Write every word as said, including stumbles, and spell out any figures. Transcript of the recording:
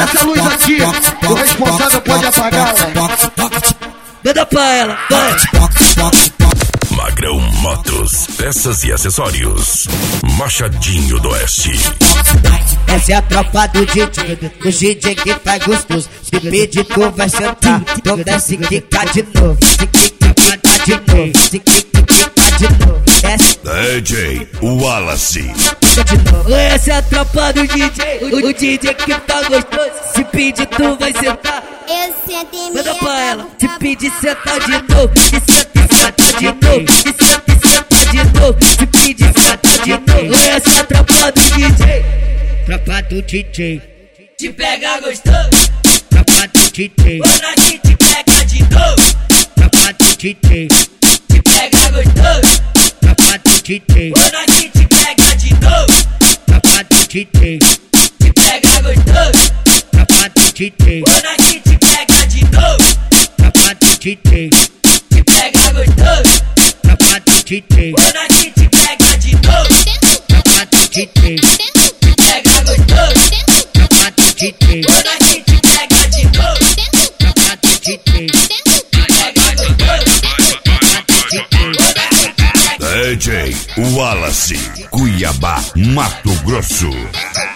essa luz aqui, o responsável pode apagar. Manda pra ela, vai. Magrão Motos, peças e acessórios. Machadinho do Oeste. Essa é a tropa do D J, o D J que faz gostoso. Se pedir tu vai sentar, então desce quica de novo. Se quica de novo, se quica de novo. D J Wallace. Essa é a tropa do D J, o, o D J que tá gostoso. Se pedir tu vai sentar, eu sento em manda minha pra ela. cama. Se pedir senta de novo, e senta e senta de novo, e senta e senta de novo. Se pedir senta de novo. Essa é a tropa do D J, tropa do D J. Te pega gostoso, tropa do D J. Quando a gente pega de novo, tropa do D J. Te pega gostoso, tropa do D J. Quando a gente pega de novo, tropa do D J. Te pega gostoso, tropa do D J. Quando a gente pega de novo, tropa do D J. Te pega gostoso, tropa do D J. Quando a gente pega de novo, tropa do D J. Te pega gostoso, tropa do D J. Quando a gente pega de novo, tropa do D J. D J Wallace, Cuiabá, Mato Grosso.